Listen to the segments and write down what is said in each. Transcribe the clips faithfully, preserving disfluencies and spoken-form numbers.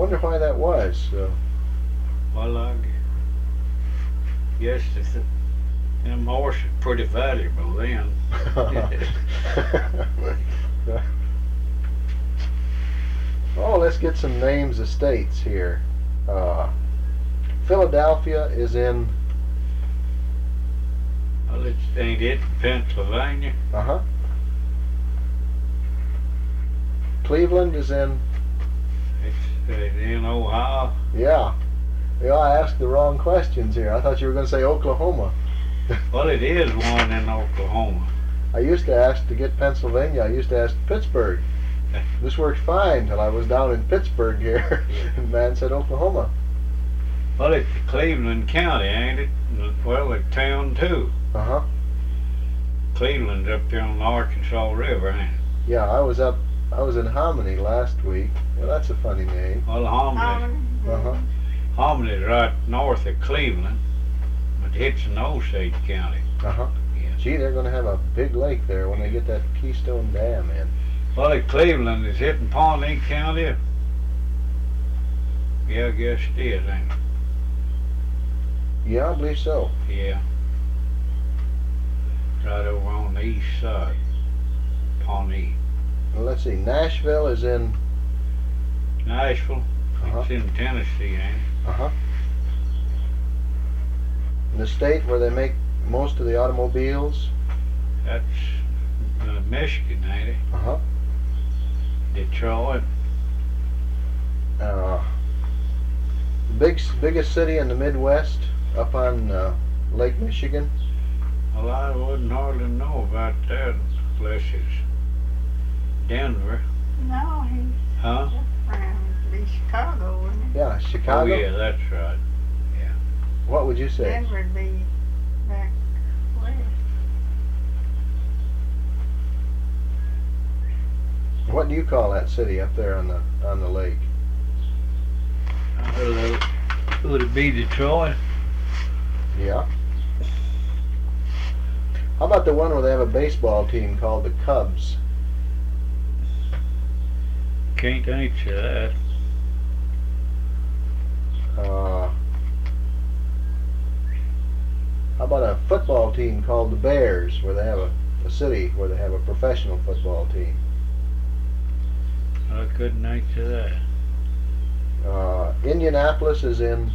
wonder why that was. Uh, Well, I guess if the, them horses are pretty valuable then. Oh, let's get some names of states here. Uh, Philadelphia is in. Well, it's, ain't it Pennsylvania? Uh huh. Cleveland is in. It's uh, in Ohio. Yeah. Yeah, I asked the wrong questions here. I thought you were going to say Oklahoma. Well, it is one in Oklahoma. I used to ask to get Pennsylvania. I used to ask Pittsburgh. This worked fine till I was down in Pittsburgh here, and man said Oklahoma. Well, it's Cleveland County, ain't it? Well, a town too. Uh huh. Cleveland's up there on the Arkansas River, ain't it? Yeah, I was up. I was in Hominy last week. Well, that's a funny name. Well, Hominy, Uh huh. Homony's right north of Cleveland, but it's in Osage County. Uh huh. Yeah. Gee, they're going to have a big lake there when they get that Keystone Dam in. Well, if Cleveland is hitting Pawnee County, yeah, I guess it is, ain't it? Yeah, I believe so. Yeah. Right over on the east side, Pawnee. Well, let's see. Nashville is in. Nashville, Uh-huh. it's in Tennessee, ain't it? Uh huh. In the state where they make most of the automobiles. That's uh, Michigan, ain't it? Uh huh. Detroit. Uh, big biggest city in the Midwest, up on uh, Lake Michigan. Well, I wouldn't hardly know about that unless it's Denver. No, he's Huh? around to be Chicago, wouldn't he? Yeah, Chicago. Oh, yeah, that's right. What would you say? Denver'd be back west. What do you call that city up there on the on the lake? Uh, would it be Detroit? Yeah. How about the one where they have a baseball team called the Cubs? Can't answer that. Uh, how about a football team called the Bears, where they have a, a city where they have a professional football team? I couldn't answer that. Uh, Indianapolis is in.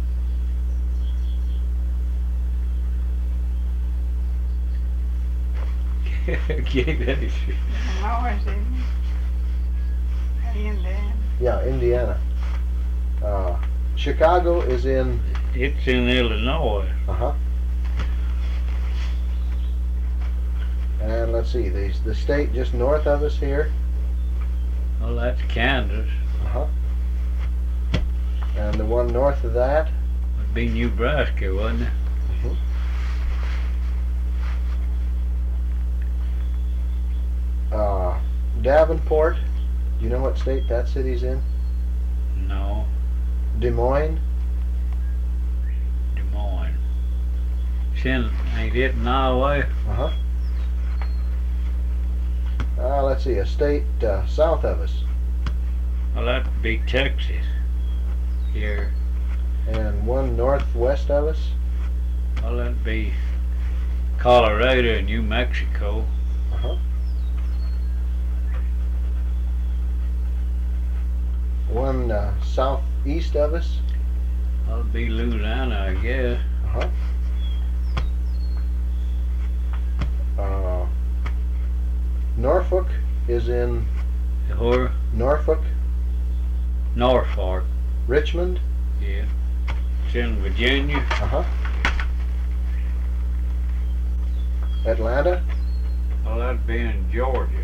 Can't answer. North, isn't he? Indiana. Yeah, Indiana. Uh, Chicago is in. It's in Illinois. Uh huh. And let's see, the the state just north of us here. Well, that's Kansas. Uh huh. And the one north of that. Would be Nebraska, wouldn't it? Mm-hmm. Uh, Davenport. Do you know what state that city's in? No, Des Moines. Des Moines. It's in, ain't it in Iowa? Uh huh. Uh, let's see, a state uh, south of us. Well, that'd be Texas. Here. And one northwest of us. Well, that'd be Colorado and New Mexico. Uh huh. One uh, southeast of us. That'd be Louisiana, I guess. Uh huh. Uh, Norfolk is in Or Norfolk. Norfolk. Richmond. Yeah. It's in Virginia. Uh huh. Atlanta. Well, that'd be in Georgia.